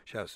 Сейчас.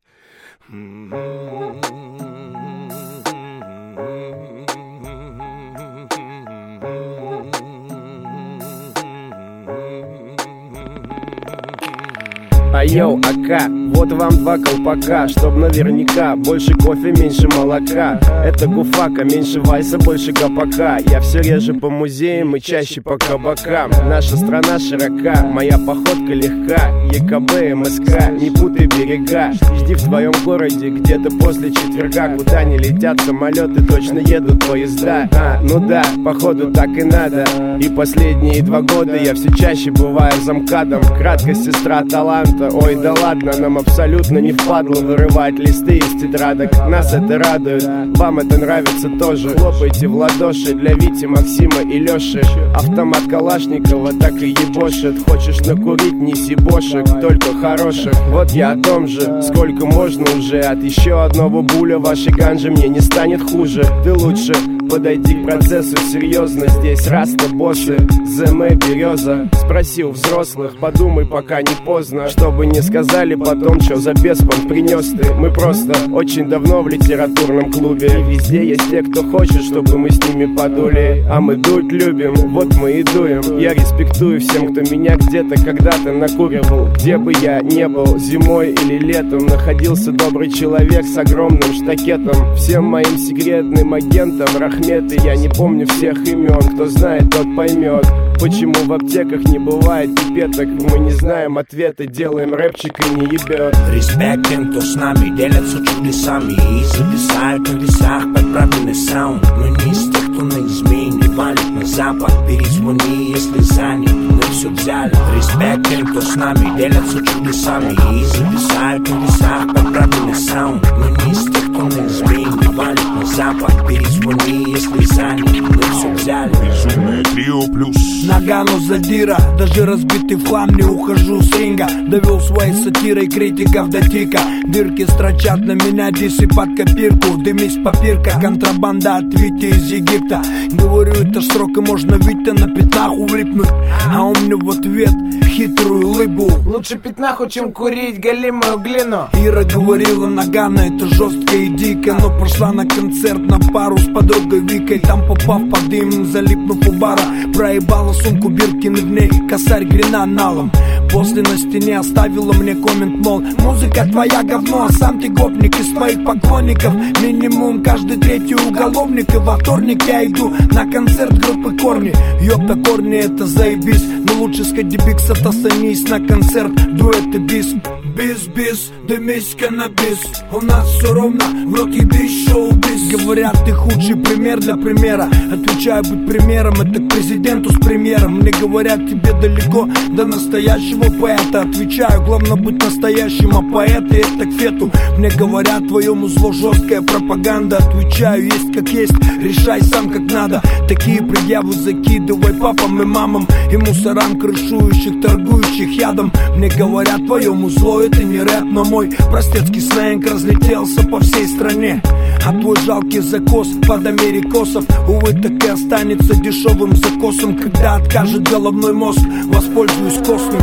Айоу, АК, вот вам 2 колпака, чтоб наверняка больше кофе, меньше молока. Это гуфака, меньше вайса, больше гопака. Я все реже по музеям и чаще по кабакам. Наша страна широка, моя походка легка. ЕКБ, МСК, не путай берега. Жди в твоем городе где-то после четверга. Куда не летят самолеты, точно едут поезда. Ну да, походу так и надо. И последние 2 года я все чаще бываю замкадом. Краткость сестра таланта. Ой, да ладно, нам абсолютно не впадло вырывать листы из тетрадок. Нас это радует, вам это нравится тоже. Хлопайте в ладоши для Вити, Максима и Лёши. Автомат Калашникова так и ебошит. Хочешь накурить, неси бошек, только хороших. Вот я о том же, сколько можно уже. От еще одного буля вашей ганжи мне не станет хуже. Ты лучше подойди к процессу серьезно. Здесь раста боссы, ЗМ береза. Спроси у взрослых, подумай, пока не поздно. Чтобы не сказали потом, что за беспон принес ты. Мы просто очень давно в литературном клубе. И везде есть те, кто хочет, чтобы мы с ними подули. А мы дуть любим, вот мы и дуем. Я респектую всем, кто меня где-то когда-то накуривал. Где бы я не был, зимой или летом, находился добрый человек с огромным штакетом. Всем моим секретным агентам рахметы. Я не помню всех имен, кто знает, тот поймет. Почему в аптеках не бывает пипеток? Мы не знаем ответа, делаем рэпчик и не ебет. Респект тем, кто с нами делятся чудесами и зависают на весах подправленный саунд. Мы не из тех, кто на измене валит на запад. Перезвони, если занят, мы все взяли. Респект тем, кто с нами делятся чудесами и зависают на весах подправленный саунд. Мы не из тех, кто на измене валит на запад. Перезвони, если занят, мы все взяли. Безумное трио плюс Нагану задира, даже разбитый в хлам не ухожу с ринга. Довел своей сатирой критиков до тика. Дырки строчат на меня, дисы под копирку. Дымись попирка, контрабанда от Вити из Египта. Говорю, это срок и можно Витя на пятнаху влипнуть. А он мне в ответ хитрую улыбку. Лучше пятнаху, чем курить галимую глину. Ира говорила, Нагана, это жестко и дико. Но пошла на концерт на пару с подругой Викой. Там попав под дым, залипнув у бара, проебала сумку Биркин, в ней косарь гренаналом. После на стене оставила мне коммент, мол, музыка твоя говно, а сам ты гопник из своих поклонников. Минимум каждый третий уголовник. И во вторник я иду на концерт группы Корни. Ёпта, Корни, это заебись. Но лучше сходи биксов, останись на концерт дуэт и бис. Бис-бис, дымись каннабис. У нас все ровно, в рот ебись, шоу-биз. Говорят, ты худший пример для примера. Отвечаю, быть примером, это к президенту с премьером. Мне говорят, тебе далеко до настоящего поэта. Отвечаю, главное быть настоящим, а поэты это к фету. Мне говорят, твоему зло жесткая пропаганда. Отвечаю, есть как есть, решай сам как надо. Такие предъявы закидывай папам и мамам и мусорам, крышующих, торгующих ядом. Мне говорят, твоему зло это не рэп, но мой простецкий сленг разлетелся по всей стране. А твой жалкий закос под америкосов, увы, так и останется дешевым закосом. Когда откажет головной мозг, воспользуюсь костным.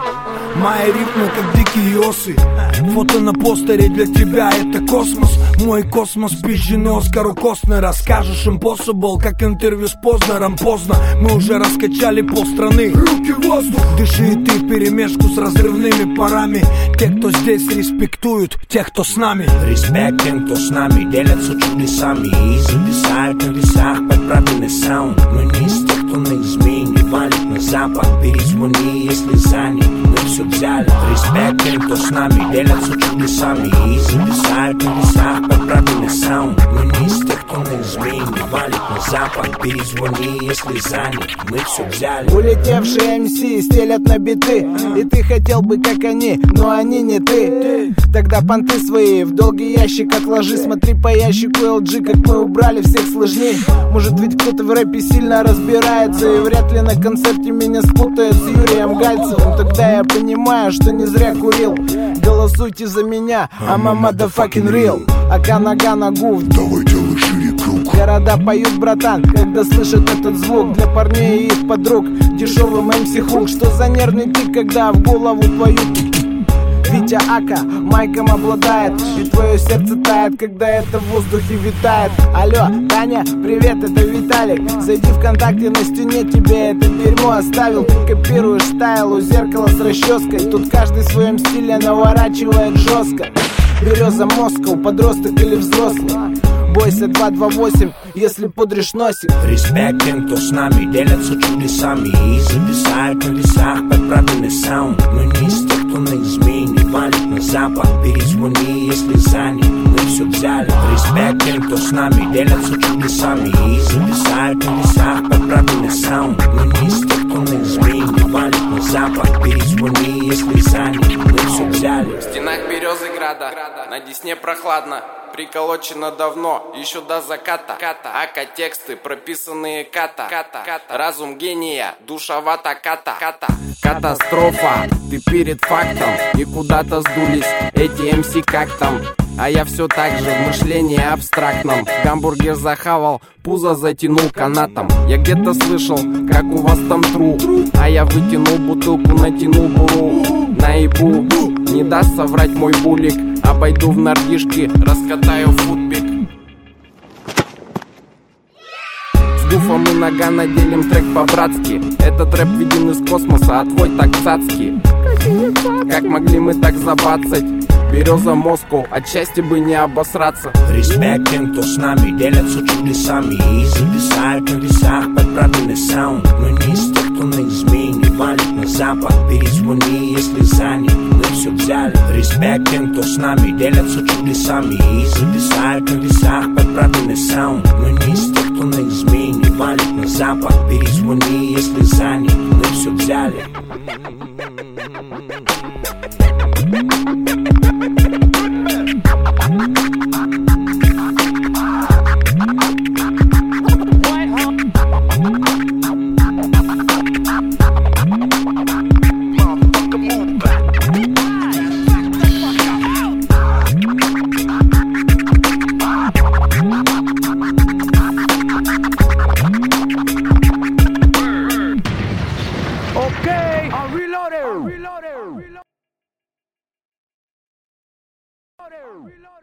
Мои рифмы как дикие осы. Фото на постере для тебя это космос. Мой космос пизженый Оскару Костнера. Скажешь impossible, как интервью с Познером. Поздно, мы уже раскачали полстраны. Руки в воздух. Дыши и ты вперемешку с разрывными парами. Те, кто здесь респектуют, тех, кто с нами. Респект тем, кто с нами делятся чудесами и зависают на весах подправленный саунд. Мы не из тех, кто на измене валит на запад. Перезвони, если занят, мы все взяли. Респект тем, кто с нами делятся чудесами и зависают на весах подправленный саунд. Мы не из тех, кто на измене валит на запад. Перезвони, если занят, мы все взяли. Улетевшие МС стелят на биты, и ты хотел бы как они, но они не ты. Тогда понты свои в долгий ящик отложи. Смотри по ящику LG, как мы убрали всех сложней. Может ведь кто-то в рэпе сильно разбирается, и вряд ли на концерте меня спутает с Юрием Гальцевым. Тогда я понимаю, что не зря курил. Голосуйте за меня, I'm a motherfucking real. Ака нога ногу, давай делай шире круг. Города поют, братан, когда слышат этот звук. Для парней и их подруг дешевым MC хук. Что за нервный тик, когда в голову твою Хотя Ака майком обладает, и твое сердце тает, когда это в воздухе витает. Алло, Таня, привет, это Виталик. Зайди ВКонтакте, на стене тебе это дерьмо оставил. Ты копируешь стайл у зеркала с расческой. Тут каждый в своем стиле наворачивает жестко. Береза Москва, подросток или взрослый. Бойся 228, если пудришь носик. Респект тем, кто с нами делятся чудесами и зависают на весах под правильный саунд. Мы не из тех, кто на измене валит на запад. Перезвони, если занят, мы все взяли. Респект тем, кто с нами делятся чудесами и зависают на весах под правильный саунд. Мы не из тех, кто на измене валит на запад. Перезвони, если занят, мы все взяли. В стенах Березыграда, на Десне прохладно. Приколочено давно, еще до заката. Ака тексты, прописанные ката. Разум гения, душевата ката. Катастрофа, ты перед фактом. И куда-то сдулись эти МС как там. А я все так же в мышлении абстрактном. Гамбургер захавал, пузо затянул канатом. Я где-то слышал, как у вас там тру. А я вытянул бутылку, натянул буру. Наебу, не даст соврать мой булик. Обойду в нордишки, раскатаю футбик. С Гуфом и Нагано делим трек по-братски. Этот рэп виден из космоса, а твой так цацкий. Как могли мы так забацать? Береза Москва, от счастья бы не обосраться. Респект тем, кто с нами делятся чудесами и зависают на весах под правильный саунд. Мы не из тех, кто на измене валит на запад. Перезвони, если занят, мы все взяли. Респект тем, кто с нами делятся чудесами и зависают на весах под правильный саунд. Мы не из тех, кто на измене валит на запад. Перезвони, если занят, мы все взяли. Okay, I'm reloaded.